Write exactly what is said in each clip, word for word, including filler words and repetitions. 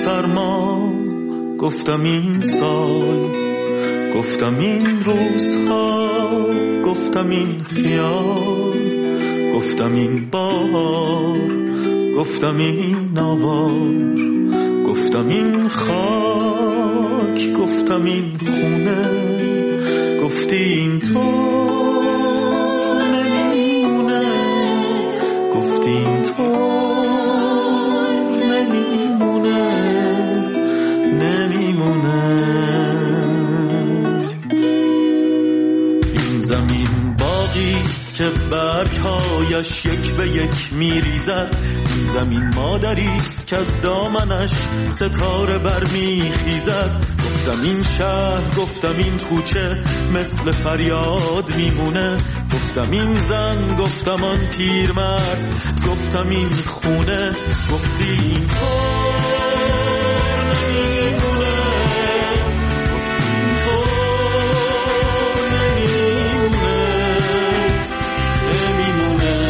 سرما، گفتم این سال، گفتم این روزها، گفتم این خیال، گفتم این بار، گفتم این آوار، گفتم این خاک، گفتم این خونه، گفتی این تو نمیمونه، گفتی این تو نمیمونه، نمیمونه. این زمین باغیست که برگهایش یک به یک میریزد، این زمین مادریست که از دامنش ستاره برمیخیزد. گفتم این شهر، گفتم این کوچه مثل فریاد میمونه، گفتم این زن، گفتم آن پیرمرد، گفتم این خونه، گفتی این کار نمیمونه، گفتی این تو نمیمونه، نمیمونه.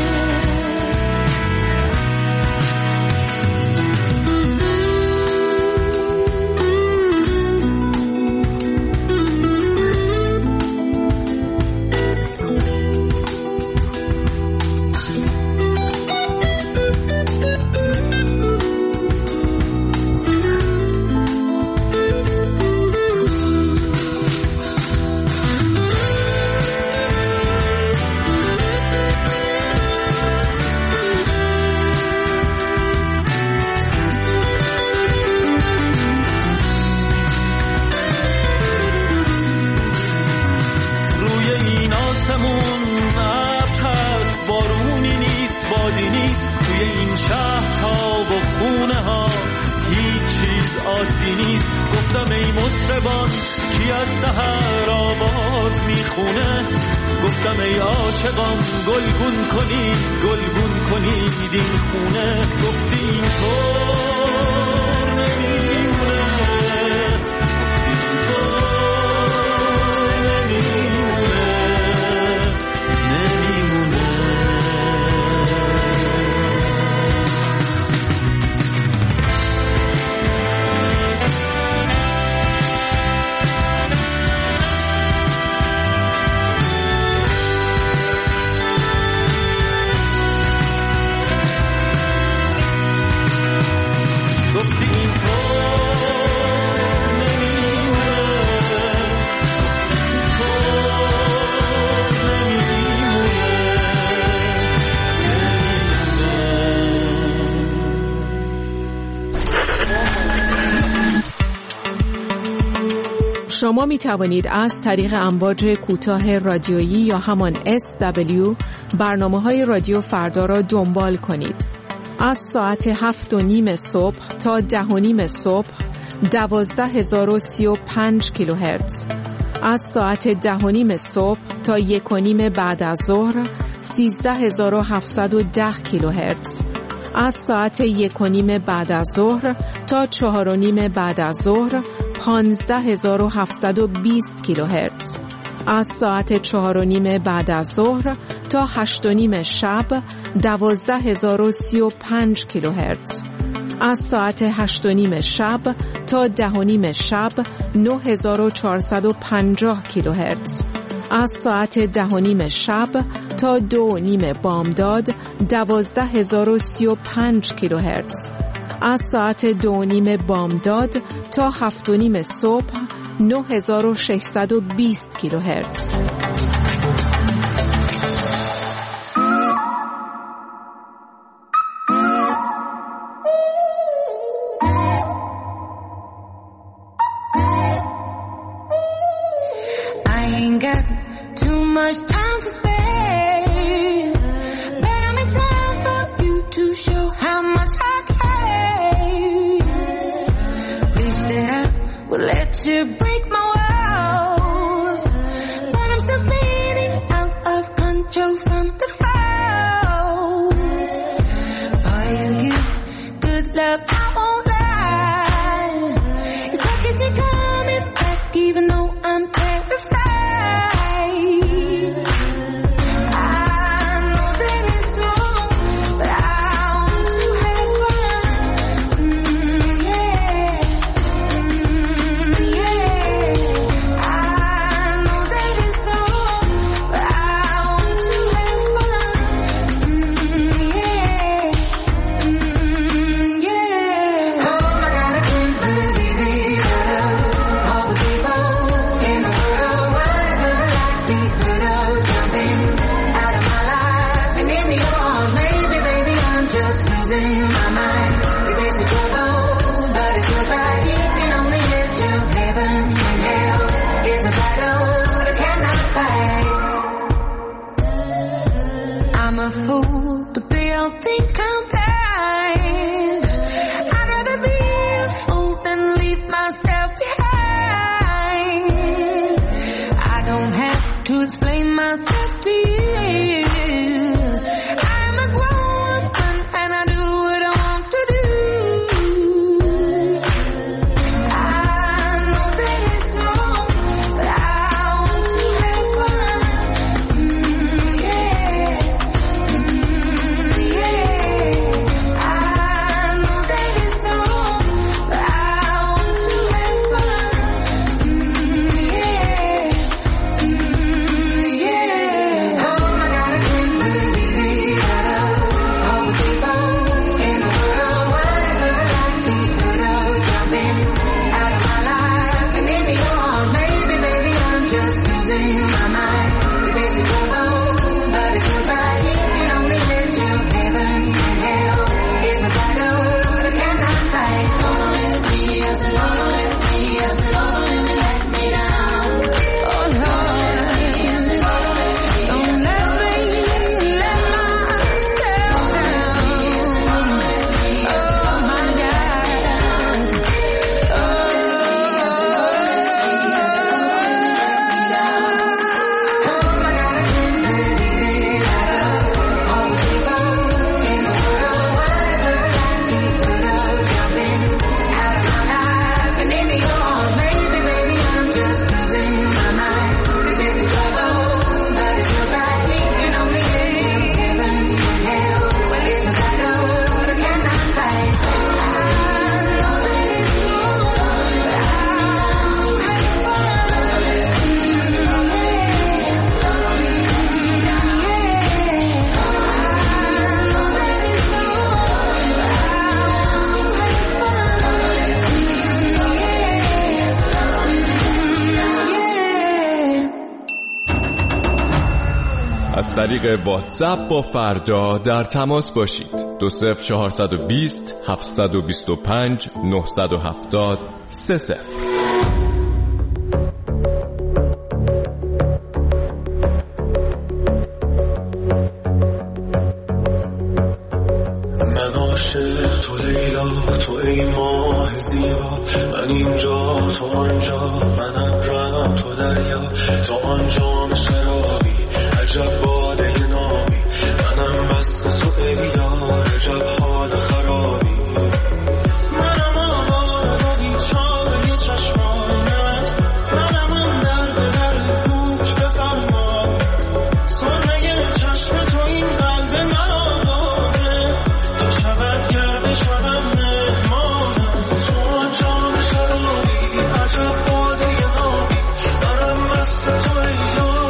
گفتم ای مطربان کی از سحر آواز میخونه، گفتم ای عاشقان گلگون کنید گلگون کنید این خونه، گفتی این طور نمیمونه، گفتی این طور نمیمونه، نمیمونه. شما می توانید از طریق امواج کوتاه رادیویی یا همان اس دبلیو برنامه‌های رادیو فردا را دنبال کنید. از ساعت هفت و نیم صبح تا ده و نیم صبح دوازده هزار و سی و پنج کیلوهرتز. از ساعت ده و نیم صبح تا یک و نیم بعد از ظهر سیزده هزار و هفتصد و ده کیلوهرتز. از ساعت یک و نیم بعد از ظهر تا چهار و نیم بعد از ظهر پانزده هزار و هفتصد و بیست کیلوهرتز. از ساعت چهار و نیم بعد از ظهر تا هشت و نیم شب دوازده هزار و سی و پنج کیلوهرتز. از ساعت هشت و نیم شب تا ده و نیم شب نه هزار و چهارصد و پنجاه کیلوهرتز. از ساعت ده و نیم شب تا دو و نیم بامداد دوازده هزار و سی و پنج کیلوهرتز. از ساعت دو و نیم بامداد تا هفت و نیم صبح نه هزار و ششصد و بیست کیلوهرتز. Much time to spare, but I'm in time for you to show how much I care. Wish that I would let you break my walls, but I'm still spinning out of control from the fall. All you give good love, I won't lie. It's like it's not coming back, even though I'm terrified. Yeah. losing my mind. This is trouble, but it feels right. Keeping on the edge of heaven and hell. It's a battle that cannot fight. I'm a fool, but they all think I'm blind. I'd rather be a fool than leave myself behind. I don't have to explain myself to you. I'm a grown woman and I do what I want to do. I know that it's wrong, but I want to have fun. Mm, yeah, mm, yeah. I know that it's wrong, but I want to have fun. Mm, yeah, mm, yeah. Oh my God, I can't believe it. I love all the people in the world. What is it like we could have jumping out of my life and into your arms? Maybe, baby, I'm just losing my mind. This is trouble, but it feels right. Keeping on the edge of heaven and hell. It's a battle that cannot fight. Don't let me, yes, don't let me, yes, don't let me let me down. Oh Lord, yes, don't let me, don't let me let myself down. Oh my God. Oh my God, I can't believe it. I love all the people in the world. What is it like we could have jumping out of my life and into your arms? Maybe, baby, I'm just losing my mind. 'Cause this is trouble, but it feels right. Keeping on the edge of heaven and hell. Well, it's a battle that cannot fight. I know that it's wrong, but I want to have fun. از طریق واتساپ با فردا در تماس باشید. دو صفر چهارصد و بیست هفتصد و بیست و پنج نهصد و هفتاد سه صفر. من عاشق تو لیلا، تو ای ماه زیبا، من اینجا تو آنجا، من ابرم تو دریا، تو آنجا شرابی، عجب باده نامی، منم مست تو ای یار، عجب حال خرابی. منم آواره و بیچاره چشمانت، منم اون در به در گوش بفرماد، سرمه چشم تو این قلب من آواره، چه شود گرد شدم مهمانم، تو آنجا شرابی، عجب باده نامی، منم مست تو ای یار.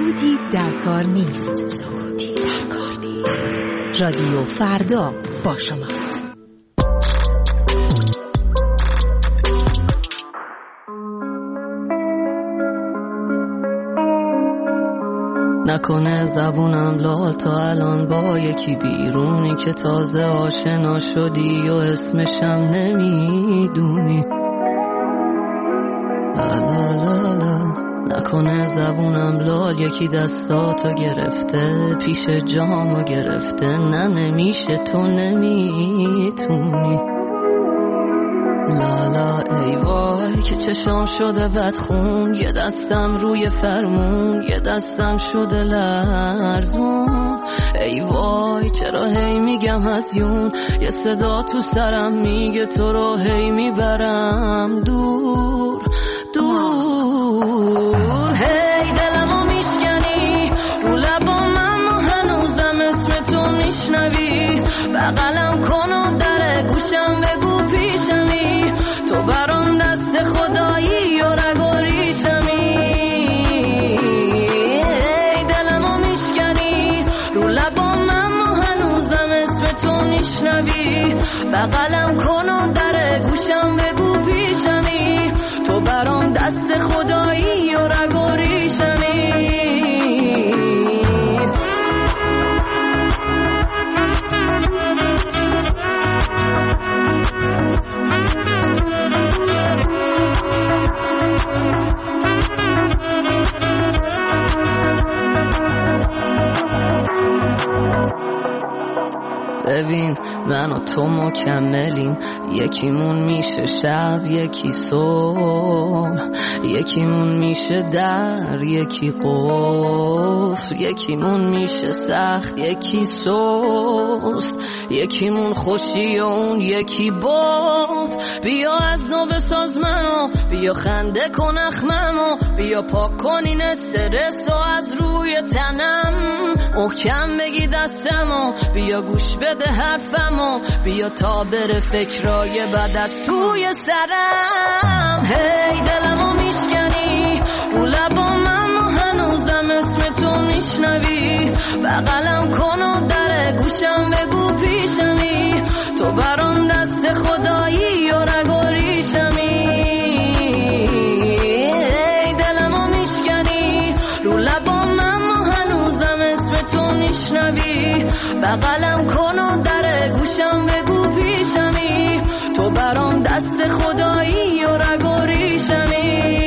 سودی در کار نیست. سودی در کار نیست. رادیو فردا با شماست. نکنه زبونم لال تا الان با یکی بیرونی که تازه آشنا شدی و اسمشم نمیدونی. لا لا لا لا. نکنه زبونم لال یکی دستاتو گرفته پیش جامو گرفته. نه نمیشه تو نمیتونی. لالا ای وای که چشام شده بدخون. یه دستم روی فرمون یه دستم شده لرزون. ای وای چرا هی میگم هزیون. یه صدا تو سرم میگه تو رو هی میبرم دور دور. هی دلمو میشکنی رو لبام اما هنوزم اسم تو میشنوی. بغلم کن و در گوشم بگو پیشمی. تو برام دست خدایی و رگوریشمی. ای دلمو میشکنی رو لبام اما هنوزم اسم تو میشنوی. بغلم کن و در گوشم بگو پیشمی. تو برام دست خدایی و رگوریشمی. ببین من و تو مکملیم. یکیمون میشه شب یکی صبح. یکیمون میشه در یکی قفل. یکیمون میشه سخت یکی سست. یکیمون خوشی و اون یکی باد. بیا از نو بساز منو. بیا خنده کن اخممو. بیا پاک کن این استرس و از روی تنم. محکم بگی دستمو. بیا گوش بده حرفمو. بیا تا بره فکرای بعد از توی سرم. هی دلمو میشکنی رو لبام اما هنوزم اسم تو میشنوی. بغلم کن و در گوشم بگو پیشمی. تو برام دست خدایی و رگوریشمی. هی دلمو میشکنی رو لبام اما هنوزم اسم تو میشنوی. بغلم کن و در گوشم بگو پیشمی. تو برام دست خدایی و رگوریشمی.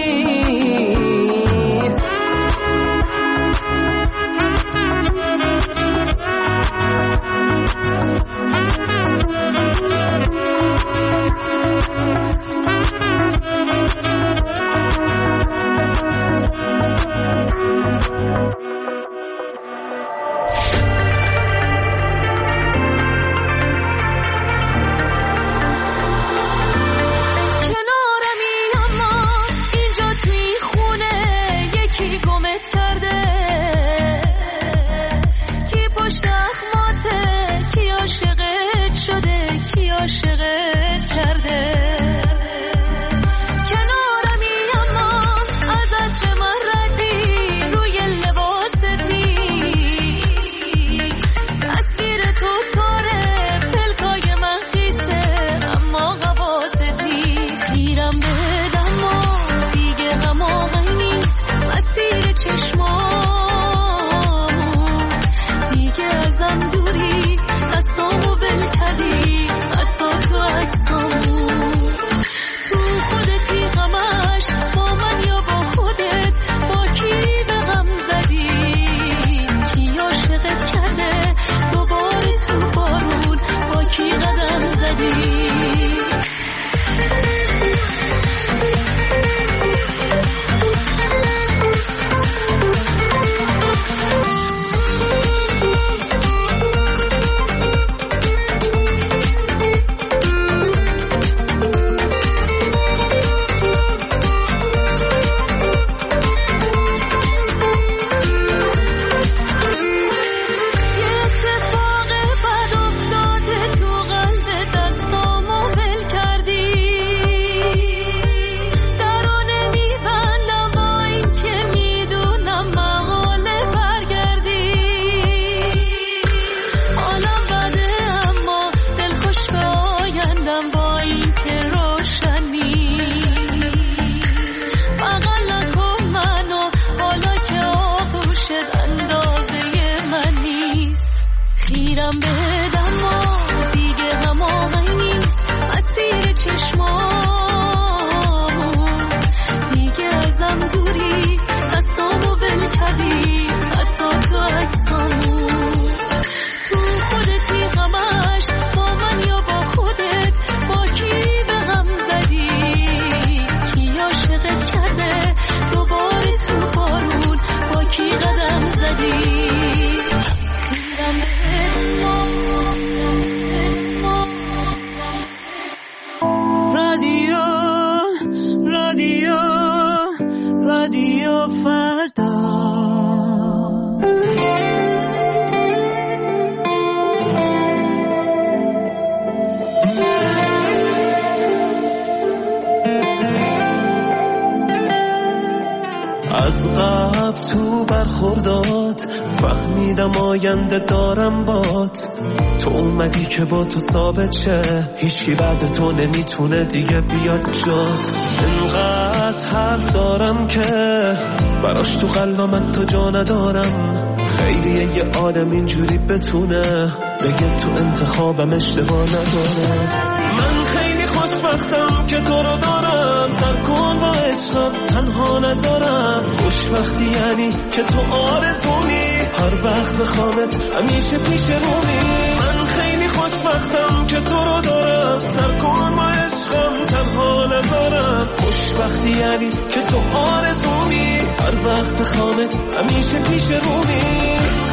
از قبل تو برخوردات فهمیدم آینده دارم بات. تو اومدی که با تو ثابت شه، هیچکی بعد تو نمیتونه دیگه بیاد جات. انقدر حرف دارم که براش تو قلبم تو جا ندارم. خیلیه یه آدم اینجوری بتونه بگه تو انتخابم اشتباه نداره. من خیلی خوشبختم که تو رو دارم، سر کن با عشقم تنها نذارم. خوشبختی یعنی که تو آرزومی، هر وقت بخوامت همیشه پیش رومی. من خیلی خوشبختم که تو رو دارم، سر کن با عشقم تنها نذارم. خوشبختی یعنی که تو آرزومی، هر وقت بخوامت همیشه پیش رومی.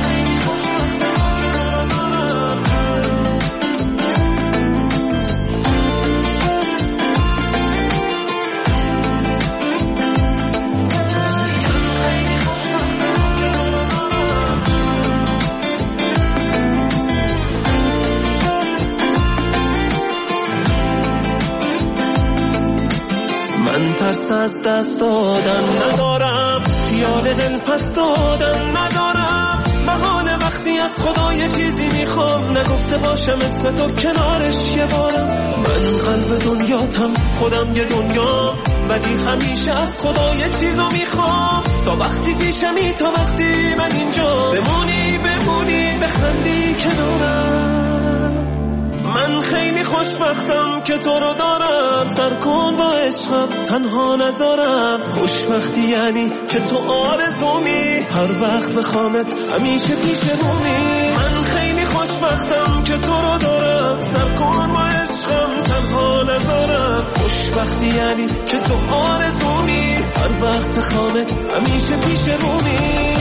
ترس از دست دادن ندارم، خیال دل پس دادن ندارم. بهانه وقتی از خدا یه چیزی میخوام، نگفته باشم اسم تو کنارش یه بارم. من قلب دنیاتم، خودم یه دنیا، ولی همیشه از خدا یه چیزو میخوام. تا وقتی پیشمی، تا وقتی من اینجا بمونی بمونی بخندی کنارم. من خیلی خوشبختم که تو رو دارم، سر کن با عشقم تنها نذارم. خوشبختی یعنی که تو آرزومی، هر وقت بخوامت همیشه پیش رومی. من خیلی خوشبختم که تو رو دارم، سر کن با عشقم تنها نذارم. خوشبختی یعنی که تو آرزومی، هر وقت بخوامت همیشه پیش رومی.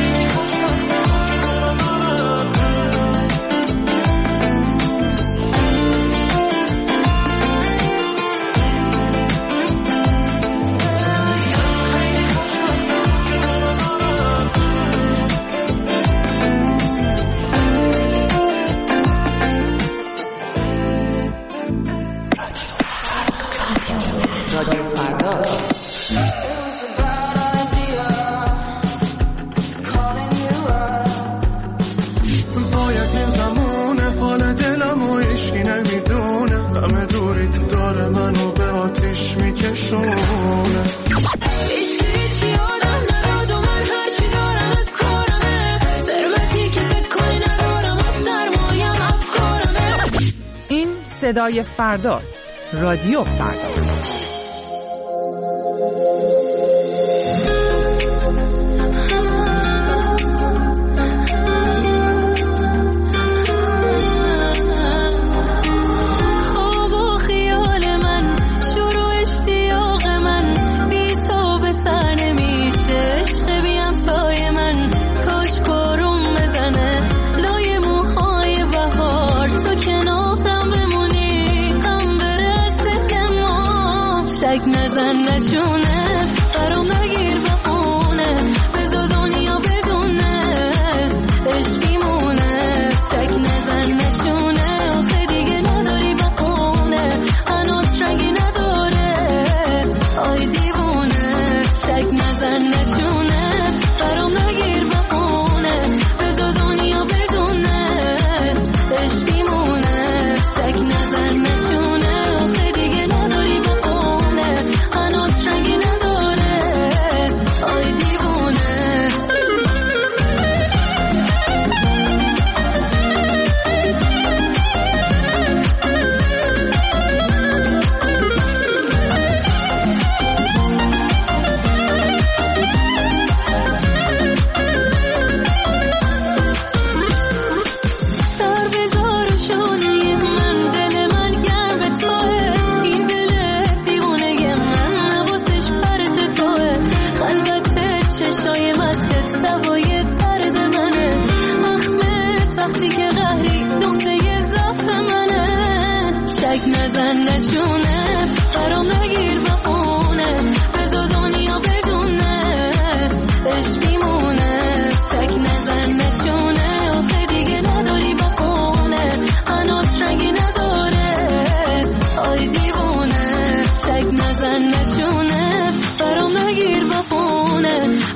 صدای فرداست. رادیو فردا. نزن نچونه برام نگیر بخونه، بذار دنیا بدونه عشقی مونه. شک نزن نچونه آخه دیگه نداری بخونه، هنوز رنگی نداره آی دیوونه. شک نزن نچونه برام نگیر بخونه، بذار دنیا بدونه عشقی مونه. شک نزن نچونه آخه دیگه نداری بخونه، هنوز رنگی نداره آی دیوونه. سر بذار شونه من، دل من گرم توه، این دل دیوونه من نوازش پرت توه. قلبت چشای مستت دوای درد منه، اخمت وقتی که قهری نقطه ضعف منه. شک نزن نشونه برام نگیر بخونه، بذار دنیا بدونه عشقی مونه. شک نزن نشونه آخه دیگه نداری بخونه، هنوز رنگی نداره آی دیوونه. شک نزن نشونه برام نگیر بخونه،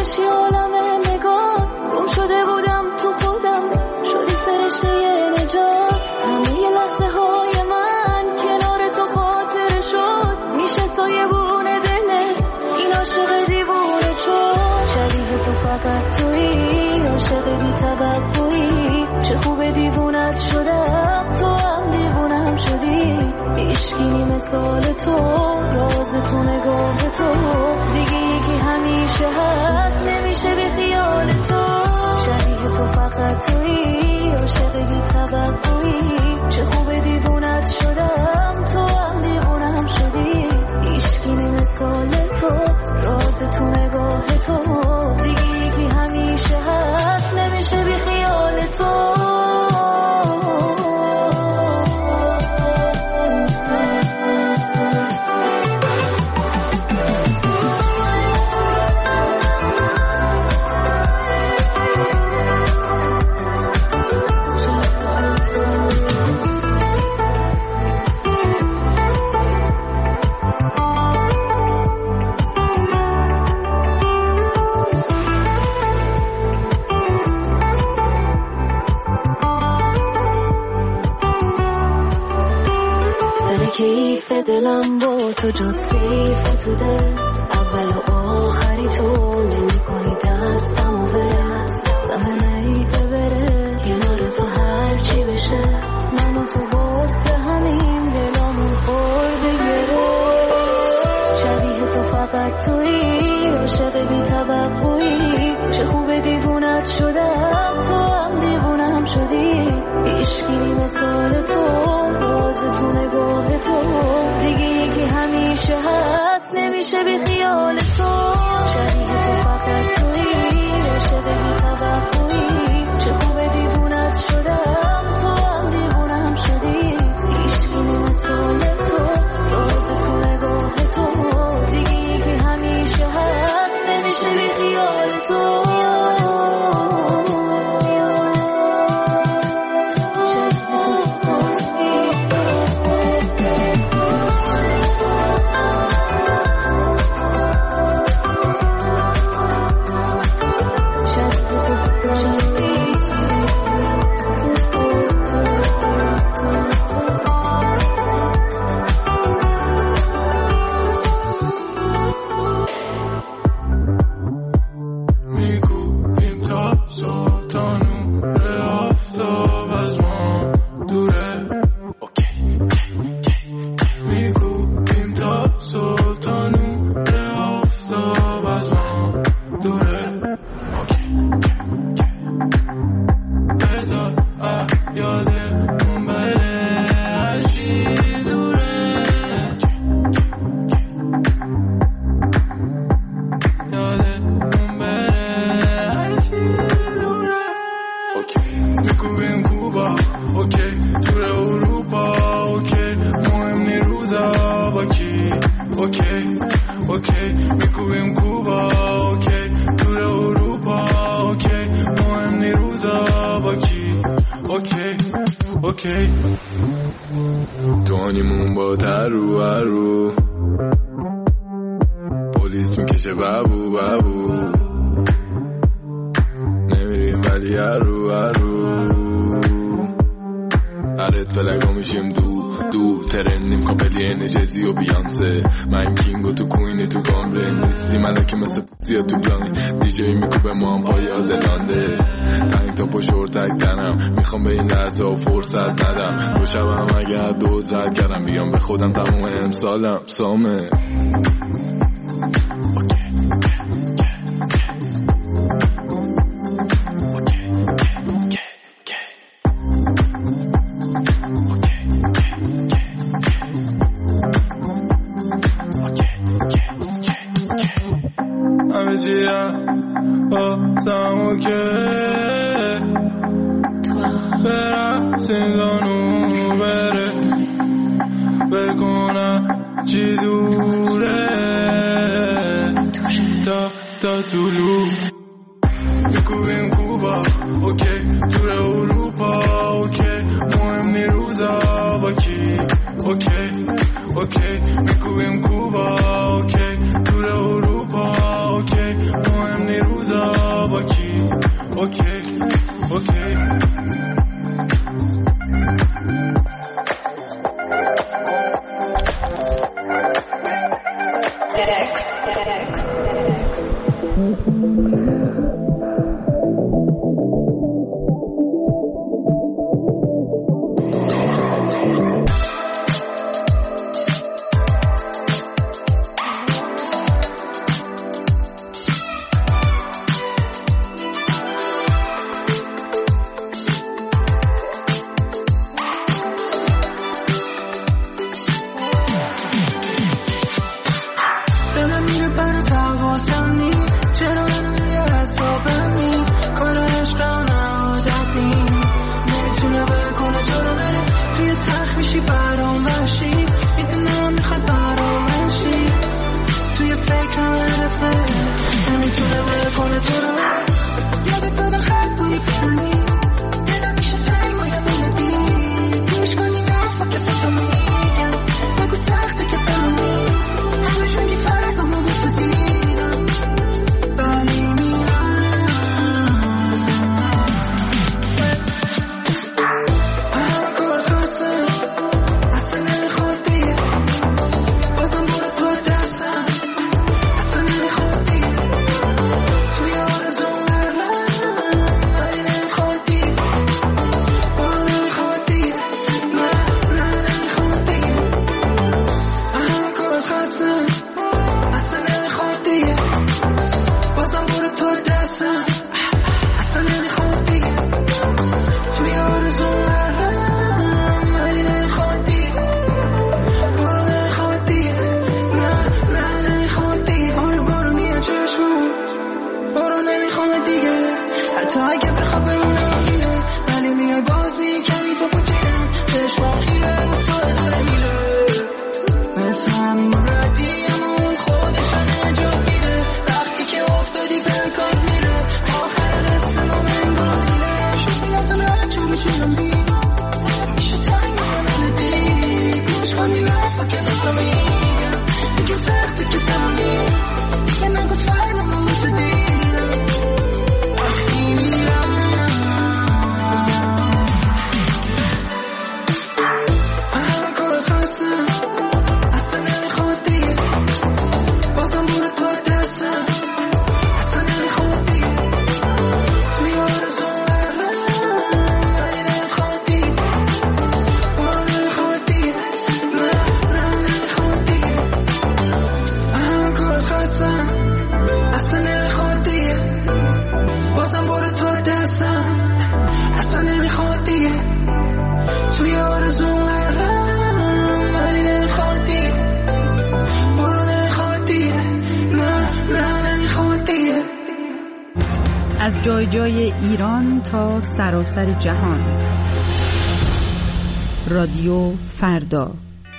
بشی عالم نگاه. گم شده بودم تو خودم، شدی فرشته نجات. همه لحظه های من کنار تو خاطره شد. میشه سایبون دله این عاشق دیوونه شد. شبیه تو فقط تویی، عاشق بی توقعی. چه خوب دیوونت شدم، تو هم دیوونم شدی. عشقی مثال تو، راز تو نگاه تو. دیگه یکی همیشه هست، نمیشه بی خیال تو. شبیه تو فقط تویی، عاشق بی توقعی. چه خوب دیوونت شدم، تو هم دیوونم شدی. عشقی مثال تو، راز تو نگاه تو. دیگه یکی همیشه هست، نمیشه بی خیال تو. کیف دلم با تو جات سیف تو دل. اول و آخری تو نمی کنی دستم و برس. زمه نیفه بره کنار تو هر چی بشه. من و تو واسه همین دلامون خورده گره. شبیه تو فقط تویی، عاشق بی توقعی. چه خوب دیوونت شدم، تو هم دیوونم شدی. عشقی مثال تو، راز تو نگاه تو. دیگه یکی همیشه هست، نمیشه بی خیال تو. شبیه تو فقط تویی، عاشق بی توقعی. چه خوب دیوونت شدم، تو هم دیوونم شدی. عشقی مثال تو، راز تو نگاه تو. دیگه یکی همیشه هست، نمیشه بی خیال تو. توانیمون با ترو هرو. پلیس میکشه بابو بابو. نمیریم ولی هرو هرو. هرت فلگا میشیم دو دو. ترندیم کابلی انجزی و بیانسه. من کینگو تو کوینی تو گامره. نیستی ملکه مثل پوزیا تو بلانی. دیجی میکوبه ما هم پای آدلانده. تنگ تا پا شورتک تنم. میخوام به این لحظه و فرصت ندم. دو شبم اگر دوز رد کردم. بیام به خودم تموم امسالم سامه. اوکی دور اروپا اوکی مهم نیروز بذار با کی اوکی اوکی از جای جای ایران تا سراسر جهان. رادیو فردا.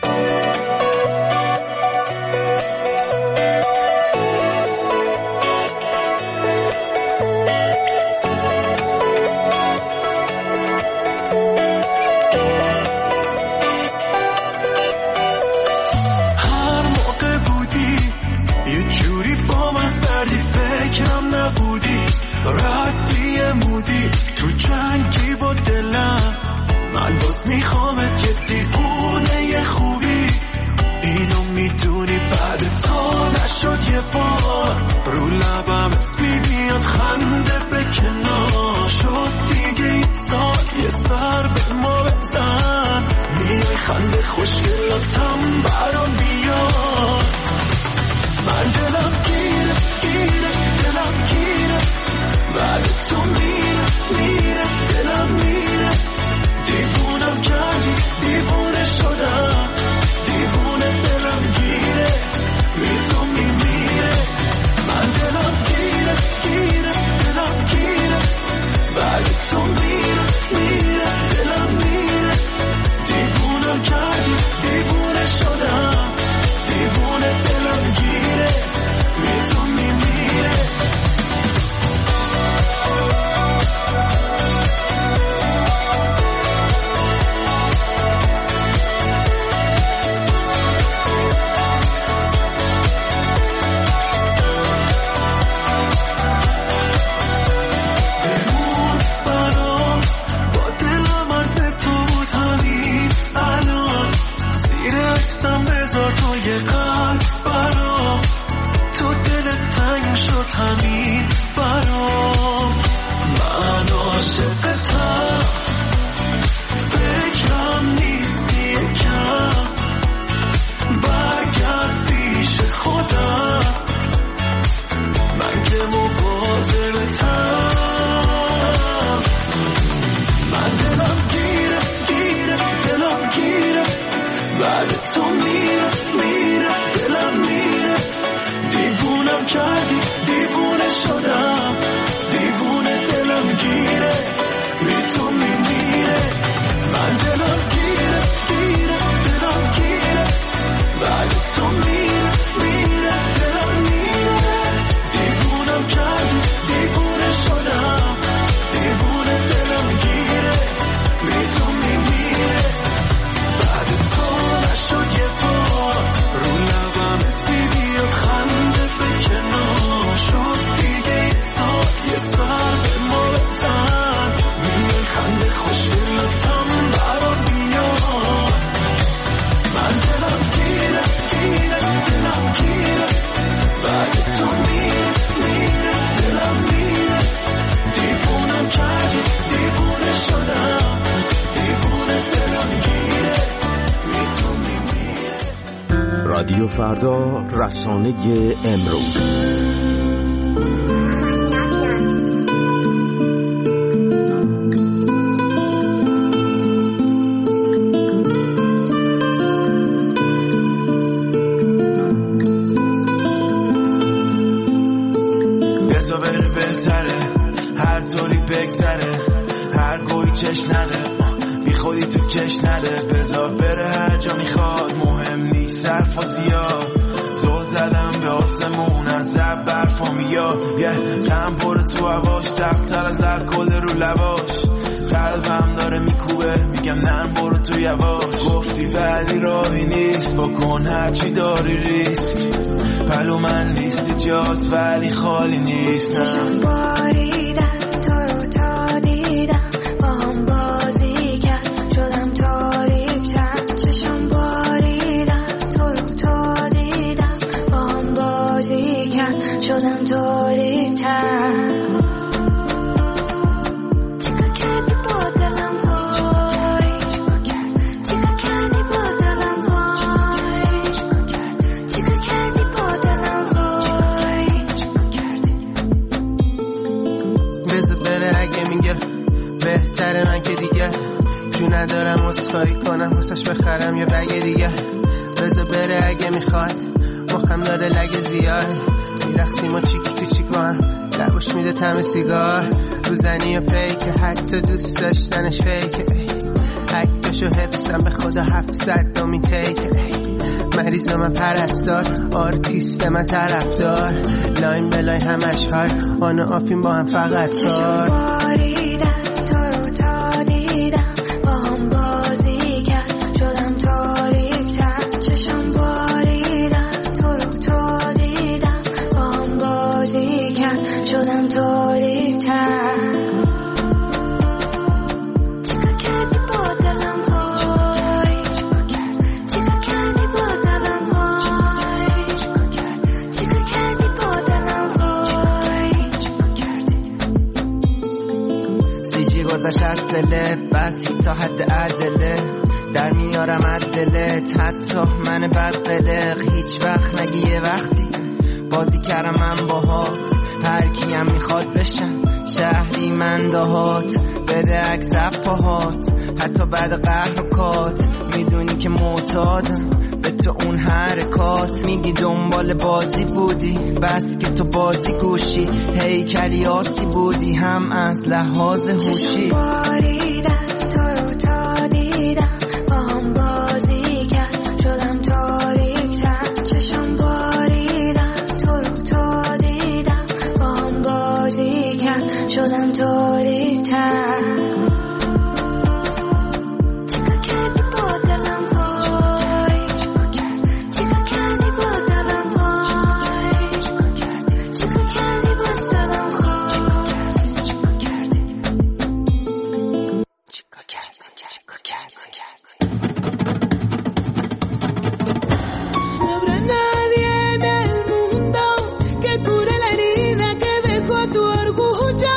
میخوامت یه دیوونه یه خوبی اینو میدونی بعد تو نشد یه بار رو لبم اسمی بیاد خنده به کنار شد دیگه این سال یه سر به ما بزن میای خنده خوشگلاتم برام بیاد من دلم گیره گیره دلم گیره بعد تو میره میره دلم میره دیوونم کردی دیوونه شدم دیوونه دلم گیره بی تو میمیره من دلم گیره گیره دلم گیره بعد تو میره میره دلم میره دیوونم کردی دیوونه شدم فردا، رسانه امروز. بذار بره بهتره، هر طوری بگذره، هر گوی چش نده، بی خودی تو کش نده. بذار بره هر جا میخواد، مهم نیست صرف و زیاد. زل زدم به آسمون از زب برفا میاد، یه غم پر تو هواش، تفتر از الکل رو لباش. قلبم داره میکوبه، میگم نه برو تو یواش. گفتی ولی راهی نیست، بکن هرچی داری ریسک. پلو من لیست جاست ولی خالی نیست. چشم باریدن تو رو تا دیدم، با هم بازی کرد شدم تاریک‌تر. چشم باریدن تو رو تا دیدم، با هم بازی کرد شدم تاریک‌تر. ندارم اسخایی کنم واسش بخرم یه بگه دیگه. بذار بره اگه میخواد، مخم داره لگه زیاد. میرقصیم و چیکی تو چیک با هم، لبوش میده تم سیگار. روزنی و پیکه، حتی دوست داشتنش فیکه. عکسشو حفظم به خدا هفتصد دومین تیکه. مریض من پرستار، آرتیست من طرفدار. لاین بلای همش های، آن و آفین با هم فقط کار. شدم تاریک‌تر. چیکار کردی با دلم وای، چیکار کردی با دلم وای، چیکار کردی با دلم وای. سیجی گذاشت از دلت، بس تا حد عدله. در میارم عدلت، حتی من بد قلق. هیچ وقت نگی یه وقتی بازی کردم من باهات. هر کیم میخواد بشم شهری من دهات. بده عکس پاهات، حتی بعد قهر و کات. میدونی که معتادم به تو اون حرکات. میگی دنبال بازی بودی، بس که تو بازی گوشی. هیکلی آسی بودی، هم از لحاظ هوشی. شدم تاریک‌تر. چیکار کردی با دلم وای، چیکار کردی با دلم وای، چیکار کردی با دلم خواست. چیکار کردی، چیکار کردی، چیکار کردی. No habrá nadie en el mundo que cure la herida que dejó tu orgullo.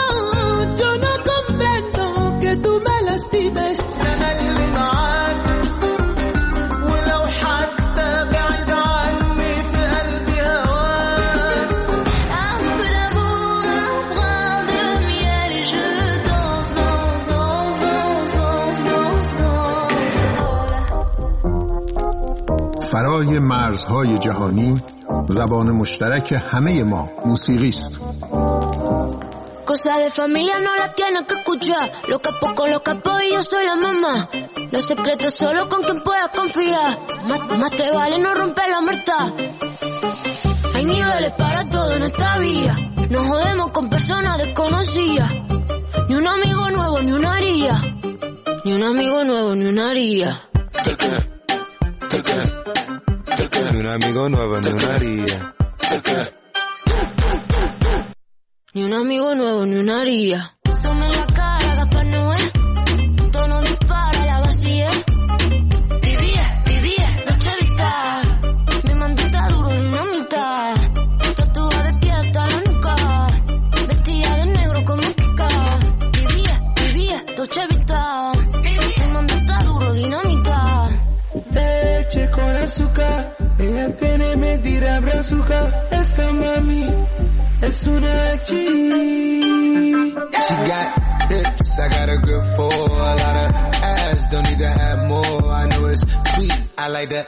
فرای مرزهای جهانی، زبان مشترک همه ما موسیقی است. Cosa de familia no la tienes que escuchar. Lo capo con los capos y yo soy la mamá. Los secretos solo con quien puedas confiar. Más, más te vale no romper la muerta. Hay niveles para todo en esta vía. Nos jodemos con personas desconocidas. Ni un amigo nuevo ni una haría. Ni un amigo nuevo ni una haría. Ni un amigo nuevo ni una haría. Ni un amigo nuevo ni una haría. Tome la cara, Gaspar Noé. Tono dispara, la vacía. Vivía, vivía, Dolce Vita. Mi mandita duro, dinamita. Tatuada de pie hasta la nuca. Vestida de negro como Kika. Vivía, vivía, Dolce Vita. Mi mandita duro, dinamita. Leche con azúcar, ella tiene She got hips, I got a grip for a lot of ass, don't need to have more. I know it's sweet, I like that.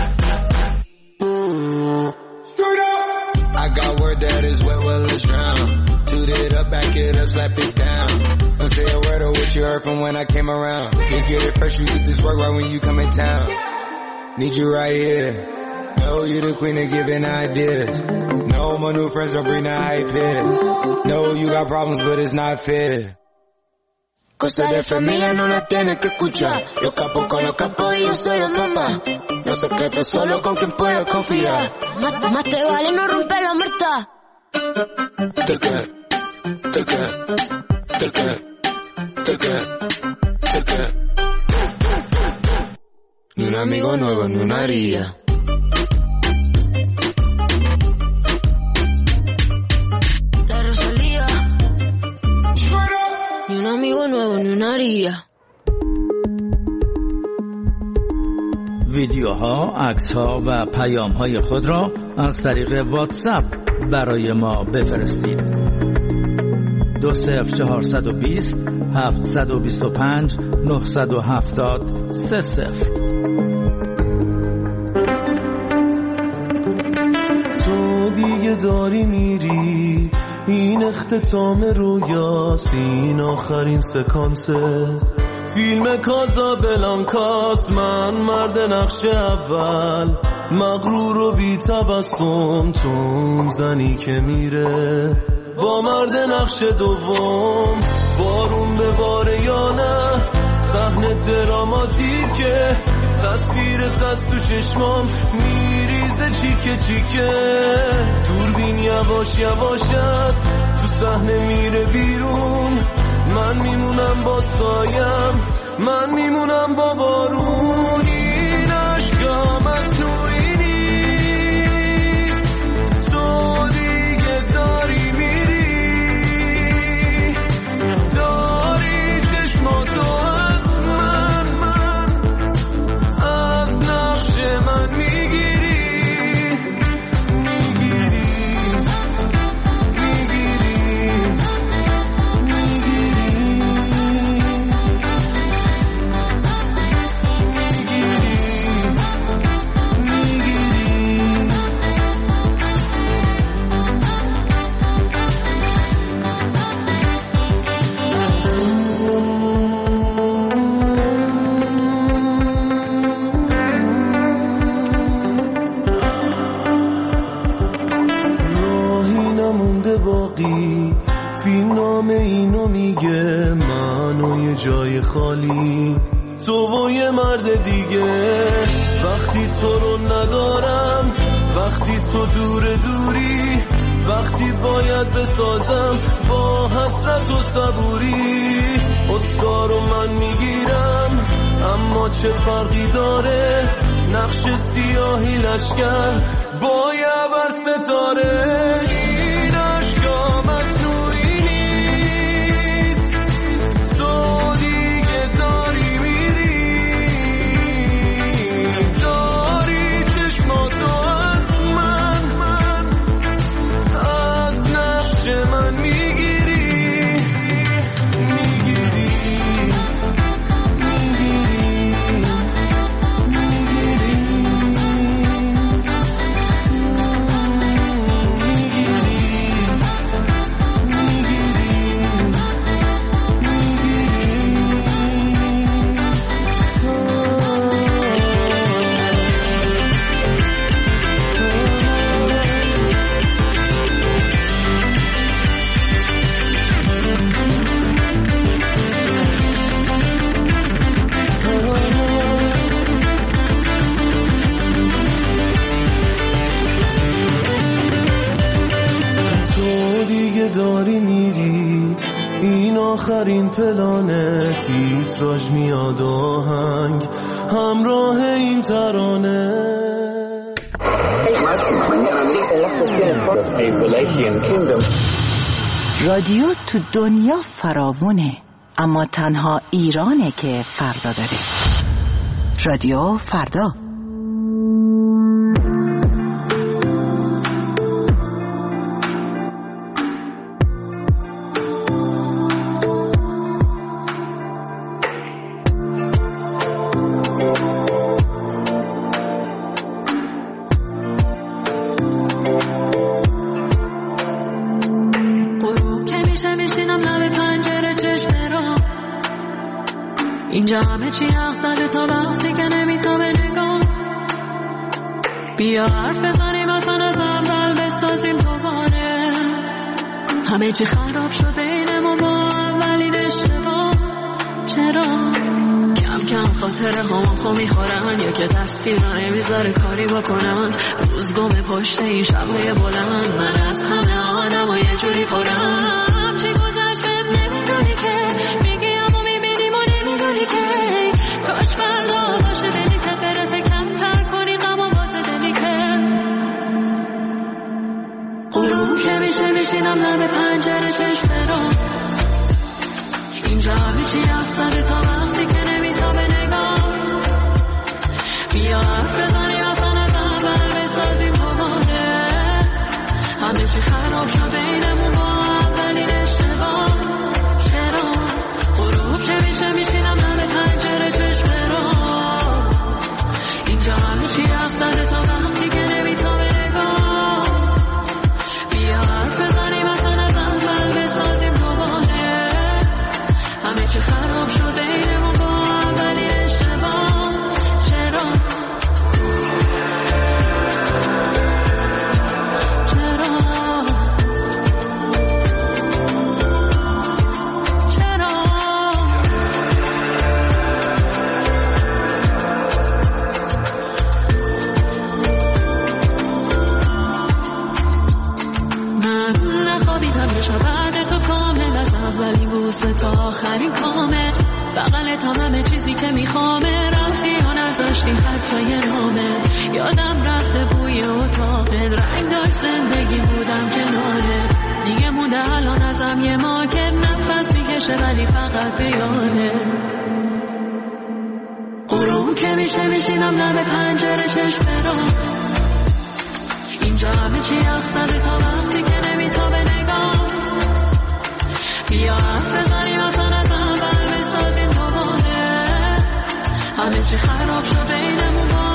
Straight up. I got word that is wet, well let's drown. Toot it up, back it up, slap it down. Don't say a word of what you heard from when I came around. You get it fresh, you get this work right when you come in town. Need you right here. Know you the queen of giving ideas. No, my new friends don't bring the hype here. No, you got problems, but it's not fair. Cosa de familia no la tienes que escuchar. Los capos con los capos y yo soy la mamá. Los secretos solo con quien pueda confiar. Más, más te vale no romper la muerta. Te que, te que, te que, te que, te que. Ni un amigo nuevo, ni una haría. Ni un amigo nuevo, ni una haría. ویدیوها، عکس‌ها و پیام‌های خود را از طریق واتساپ برای ما بفرستید. دو صفر چهارصد و بیست هفتصد و بیست و پنج نهصد و هفتاد سه صفر. تو دیگه داری میری، این اختتام رویاست، این آخرین سکانسه فیلم کازابلانکاست. من مرد نقش اول، مغرور و بی تبسم، تو زنی که میره با مرد نقش دوم. بارون به باره یا نه، صحنه دراماتیکه، تصویرت از تو چشمام میریزه چیکه چیکه. دوربین یواش یواش است، تو صحنه میره بیرون. من میمونم با سایم، من میمونم با بارون. این عشقام از توی نیست، تو دیگه داری میری، داری چشماتو از من، من از نقش من میگیری، میگیری، جای خالی تو و یه مرد دیگه. وقتی تو رو ندارم، وقتی تو دور دوری، وقتی باید بسازم با حسرت و صبوری. اسکارو من میگیرم، اما چه فرقی داره، نقش سیاهی لشکر با یه بر ستاره. این عشقام از توی نیست، تو دیگه داری میری، داری چشماتو از من، من از نقش من میگیری، میگیری، داری میری. این آخرین پلانه، تیتراژ میاد آهنگ همراه این ترانه. رادیو تو دنیا فراوونه، اما تنها ایرانه که فردا داره. رادیو فردا. میشه میشینم لب پنجره چشم را. اینجا همه چی حق زده تا وقتی که نمیتابه نگاه. بیا حرف بزنیم اصلا از اول بسازیم دوباره. همه چی خراب شد بینمون با اولین اشتباه. چرا؟ کم کم خاطره همون خو میخورن یا که تصویر رو نمیذاره کاری بکنن. روز گم پشت این شبهای بلند من از همه آدم و یه جوری پرم. چی گذشته نمیدونی که میگیم و میبینیم و نمیدونی که کاش فردا باشه بلیتت برسه کمتر کنی غم و واسه دلی که غروب که میشه میشینم لب پنجره چشم رو. اینجا همه چی افزده تا وقتی که نمیتابه نگاه. بیا حرف بزنیم اصلا از اول بسازیم دوباره. همه چی خراب شد بینمون با اولین اشتباه. چرا؟ غروب که میشه میشینم لب پنجره چشم رو. اینجا همه چی افزده تا وقتی که نمیتابه نگاه. بیا حرف بزنیم اصلا از اول بسازیم دوباره. همه چی خراب شد بینمون با اولین اشتباه. چرا؟ چرا؟ چرا؟ من نخوابیدم یه شب بعد تو کامل از اولین بوسه تا آخرین کامل. بغلت هم همه چیزی که میخوامه. رفتی و نذاشتی حتی یه نامه. یادم رفته بوی اتاقت رنگ داشت زندگی بودم کناره. دیگه مونده الان ازم یه ماکت نفس میکشه ولی فقط به یادت. غروب که میشه میشینم لب پنجره چشم رو. اینجا همه چی افزده تا وقتی که نمیتابه نگاه. بیا حرف بزنیم اصلا از اول بسازیم دوباره. همه چی خراب شد بینمون با